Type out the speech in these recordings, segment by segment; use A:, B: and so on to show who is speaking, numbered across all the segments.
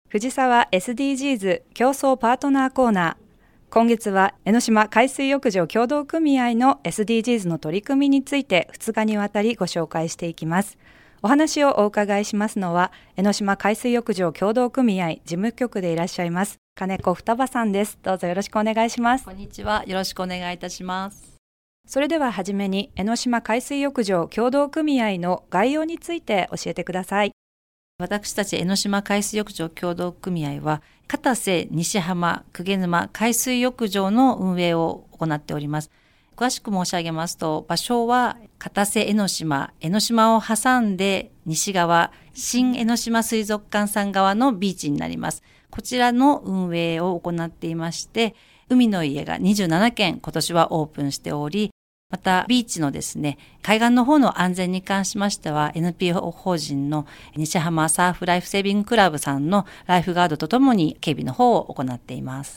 A: 藤沢 SDGs 競争パートナーコーナー。今月は江ノ島海水浴場協同組合の SDGs の取り組みについて2日にわたりご紹介していきます。お話をお伺いしますのは江ノ島海水浴場協同組合事務局でいらっしゃいます金子双葉さんです。どうぞよろしくお願いします。
B: こんにちは。よろしくお願いいたします。
A: それでははじめに江ノ島海水浴場協同組合の概要について教えてください。
B: 私たち江ノ島海水浴場協同組合は片瀬西浜鵠沼海水浴場の運営を行っております。詳しく申し上げますと、場所は片瀬江ノ島を挟んで西側新江ノ島水族館さん側のビーチになります。こちらの運営を行っていまして、海の家が27軒今年はオープンしており、またビーチのですね、海岸の方の安全に関しましては NPO 法人の西浜サーフライフセービングクラブさんのライフガードとともに警備の方を行っています。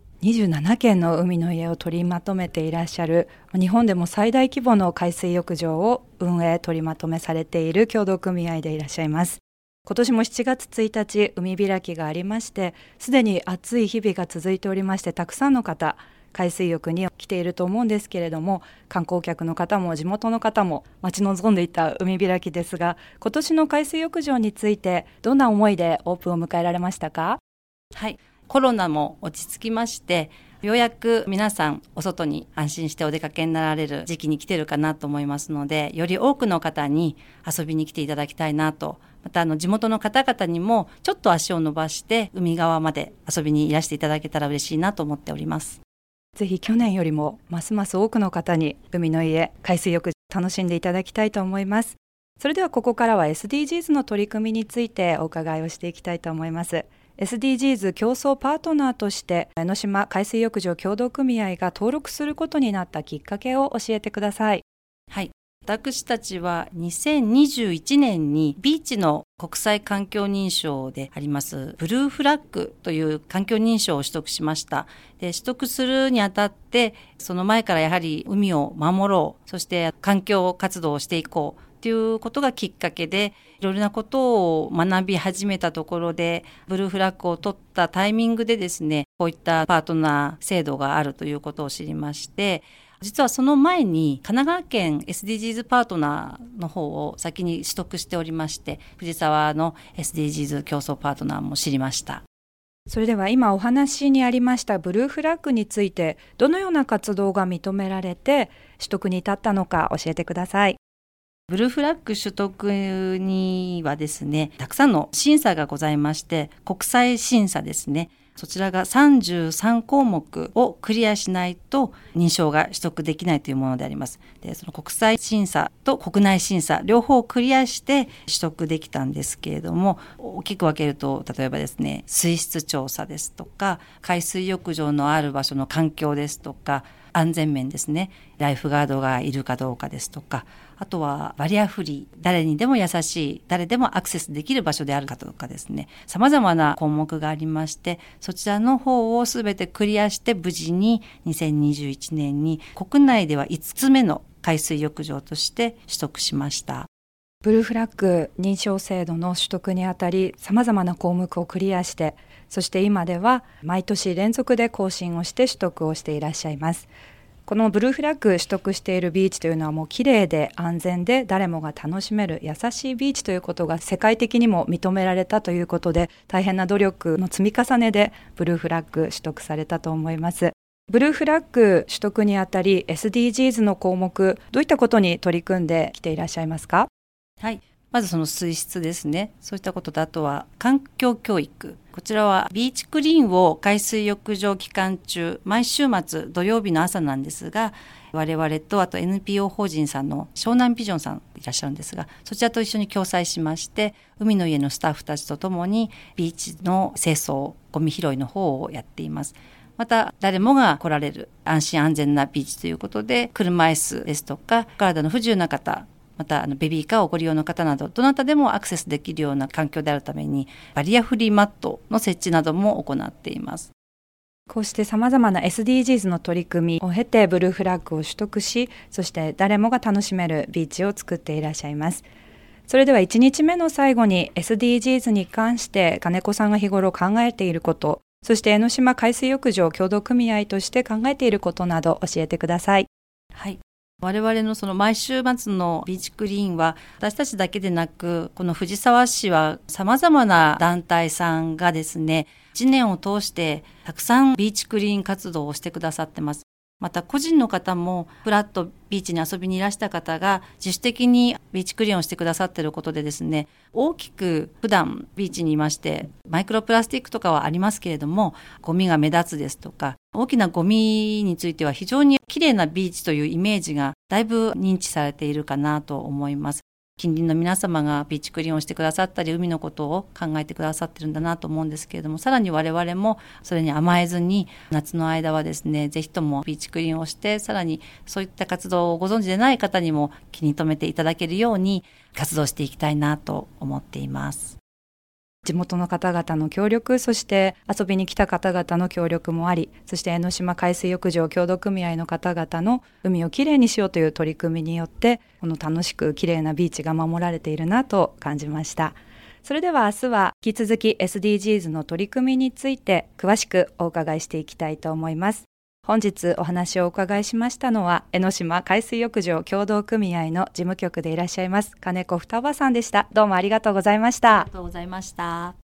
A: 27軒の海の家を取りまとめていらっしゃる、日本でも最大規模の海水浴場を運営取りまとめされている協同組合でいらっしゃいます。今年も7月1日海開きがありまして、すでに暑い日々が続いておりまして、たくさんの方海水浴に来ていると思うんですけれども、観光客の方も地元の方も待ち望んでいた海開きですが、今年の海水浴場についてどんな思いでオープンを迎えられましたか？
B: はい、コロナも落ち着きまして、ようやく皆さんお外に安心してお出かけになられる時期に来ているかなと思いますので、より多くの方に遊びに来ていただきたいなと、また地元の方々にもちょっと足を伸ばして海側まで遊びにいらしていただけたら嬉しいなと思っております。
A: ぜひ去年よりもますます多くの方に海の家海水浴楽しんでいただきたいと思います。それではここからは SDGs の取り組みについてお伺いをしていきたいと思います。SDGs 競争パートナーとして江ノ島海水浴場協同組合が登録することになったきっかけを教えてください。
B: はい、私たちは2021年にビーチの国際環境認証でありますブルーフラッグという環境認証を取得しました。で、取得するにあたってその前からやはり海を守ろう、そして環境活動をしていこうということがきっかけで、いろいろなことを学び始めたところで、ブルーフラッグを取ったタイミングでですね、こういったパートナー制度があるということを知りまして、実はその前に神奈川県 SDGs パートナーの方を先に取得しておりまして、藤沢の SDGs 競争パートナーも知りました。
A: それでは今お話にありましたブルーフラッグについて、どのような活動が認められて取得に至ったのか教えてください。
B: ブルーフラッグ取得にはですね、たくさんの審査がございまして、国際審査ですね、そちらが33項目をクリアしないと認証が取得できないというものであります。で、その国際審査と国内審査両方クリアして取得できたんですけれども、大きく分けると、例えばですね、水質調査ですとか、海水浴場のある場所の環境ですとか、安全面ですね、ライフガードがいるかどうかですとか、あとはバリアフリー、誰にでも優しい、誰でもアクセスできる場所であるかとかですね、様々な項目がありまして、そちらの方をすべてクリアして無事に2021年に国内では5つ目の海水浴場として取得しました。
A: ブルーフラッグ認証制度の取得にあたり、様々な項目をクリアして、そして今では毎年連続で更新をして取得をしていらっしゃいます。このブルーフラッグ取得しているビーチというのはもう綺麗で安全で誰もが楽しめる優しいビーチということが世界的にも認められたということで、大変な努力の積み重ねでブルーフラッグ取得されたと思います。ブルーフラッグ取得にあたり SDGs の項目、どういったことに取り組んできていらっしゃいますか？
B: はい、まずその水質ですね、そういったことと、あとは環境教育、こちらはビーチクリーンを海水浴場期間中毎週末土曜日の朝なんですが、我々とあと NPO 法人さんの湘南ビジョンさんいらっしゃるんですが、そちらと一緒に共催しまして、海の家のスタッフたちとともにビーチの清掃ゴミ拾いの方をやっています。また誰もが来られる安心安全なビーチということで、車椅子ですとか体の不自由な方、またベビーカーをご利用の方など、どなたでもアクセスできるような環境であるためにバリアフリーマットの設置なども行っています。
A: こうして様々な SDGs の取り組みを経てブルーフラッグを取得し、そして誰もが楽しめるビーチを作っていらっしゃいます。 それでは1日目の最後に SDGs に関して金子さんが日頃考えていること、そして江ノ島海水浴場協同組合として考えていることなど教えてください。
B: はい。我々のその毎週末のビーチクリーンは私たちだけでなく、この藤沢市は様々な団体さんがですね、1年を通してたくさんビーチクリーン活動をしてくださってます。また個人の方もフラッとビーチに遊びにいらした方が自主的にビーチクリーンをしてくださっていることでですね、大きく普段ビーチにいましてマイクロプラスチックとかはありますけれども、ゴミが目立つですとか、大きなゴミについては非常に綺麗なビーチというイメージがだいぶ認知されているかなと思います。近隣の皆様がビーチクリーンをしてくださったり、海のことを考えてくださってるんだなと思うんですけれども、さらに我々もそれに甘えずに、夏の間はですね、ぜひともビーチクリーンをして、さらにそういった活動をご存知でない方にも気に留めていただけるように活動していきたいなと思っています。
A: 地元の方々の協力、そして遊びに来た方々の協力もあり、そして江ノ島海水浴場協同組合の方々の海をきれいにしようという取り組みによって、この楽しくきれいなビーチが守られているなと感じました。それでは明日は引き続き SDGs の取り組みについて詳しくお伺いしていきたいと思います。本日お話をお伺いしましたのは、江ノ島海水浴場協同組合の事務局でいらっしゃいます金子双葉さんでした。どうもありがとうございました。
B: ありがとうございました。